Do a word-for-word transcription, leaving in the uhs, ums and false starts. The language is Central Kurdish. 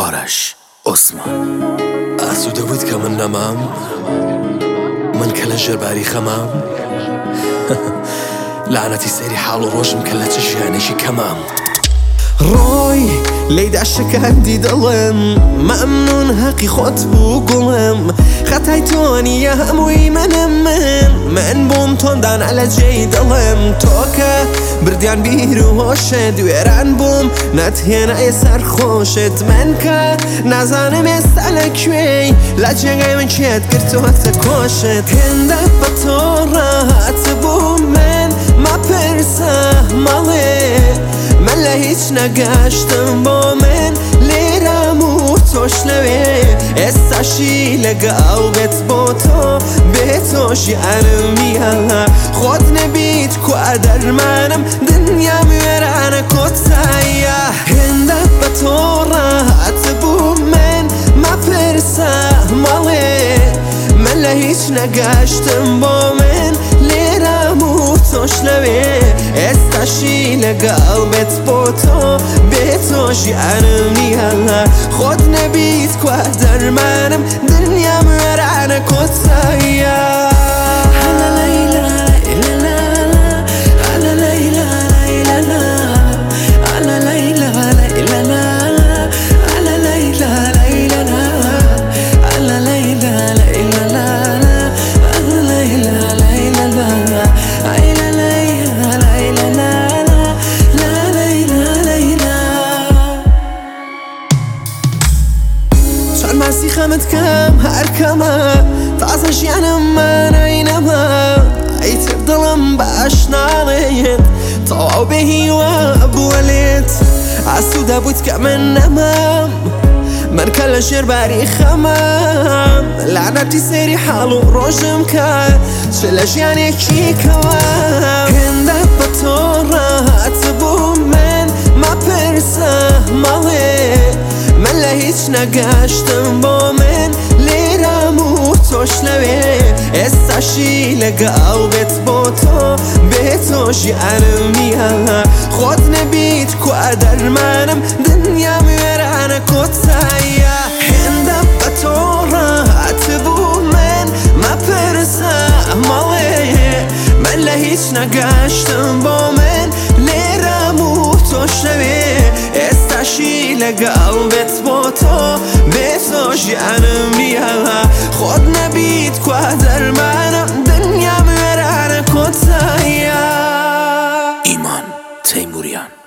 آرش عوسمان. ئاسوودە بوویت کە من نەمام، من کە لە ژێرباری خەمام لعنەتی سەیری حاڵ و ڕۆژم کە لە چ ژیانێکی کەمام. ڕۆی لێیدا شەکاندی دڵم، مەمنون هەقی خۆت بوو گوڵم، خەتای تۆ نییە هەمووی منم. من من بووم تۆندانە لە جێی دڵم، تۆکە بردیان بیر و هۆشت، وێران بووم نەتهێنای سەرخۆشت. من کە نازانم ئێستا لەکوێی، لە جێگای من چێت کردووەتە کۆشت. هێندە بە تۆ ڕاهات بووم من، مەپرسە مەڵێ من لە هیچ نەگەشتم بۆ من لێرەم و تۆش لەوێ. ئێستاشی لەگەڵ بێت بۆ تۆ بێتۆ ژیانم نییە، خۆت نەبیت کوا دەرمانم، دنیام وێرانە کۆتاییە. هێندە بە تۆ ڕاهات بووم من، مەپرسە مەڵێ من لە هیچ نەگەشتم بۆ من لێرەم و تۆش لەوێ. ئێستاشی لەگەڵ بێت بۆ تۆ بێتۆ ژیانم نییە، خۆت نەبیت کوا دەرمانم، دنیام وێرانە کۆتاییە. ماسی خەمت کەم هەر کەمە، تازە ژیانم ناینەما، ئەیتر دڵم باش ناڵێت تەواو بێ هیوا بووە لێت. ئاسوودە بوویت کە من نەمام، من کە لە ژێرباری خەمام، لعنەتی سەیری حاڵ و ڕۆژم کە چ لە ژیانێکی کەوام. هێندە بە تۆ ڕاهات بووم من، مەپرسە مەڵێ من لە هیچ نەگەشتم بۆ من لێرەم و تۆش لەوێ. ئێستاشی لەگەڵ بێت بۆ تۆ بێتۆ ژیانم نییە، خۆت نەبیت کوا دەرمانم، دنیام وێرانە کۆتاییە. هێندە بە تۆ ڕاهات بووم من، مەپرسە مەڵێ من لە هیچ نەگەشتم بۆ من لێرەم و تۆش لەوێ. ئێستاشی لەگەڵ بێت بۆ تۆ بێتۆ ژیانم نییە، خۆت نەبیت کوا دەرمانم، دنیام وێرانە کۆتاییە. ئیمان تەیموریان.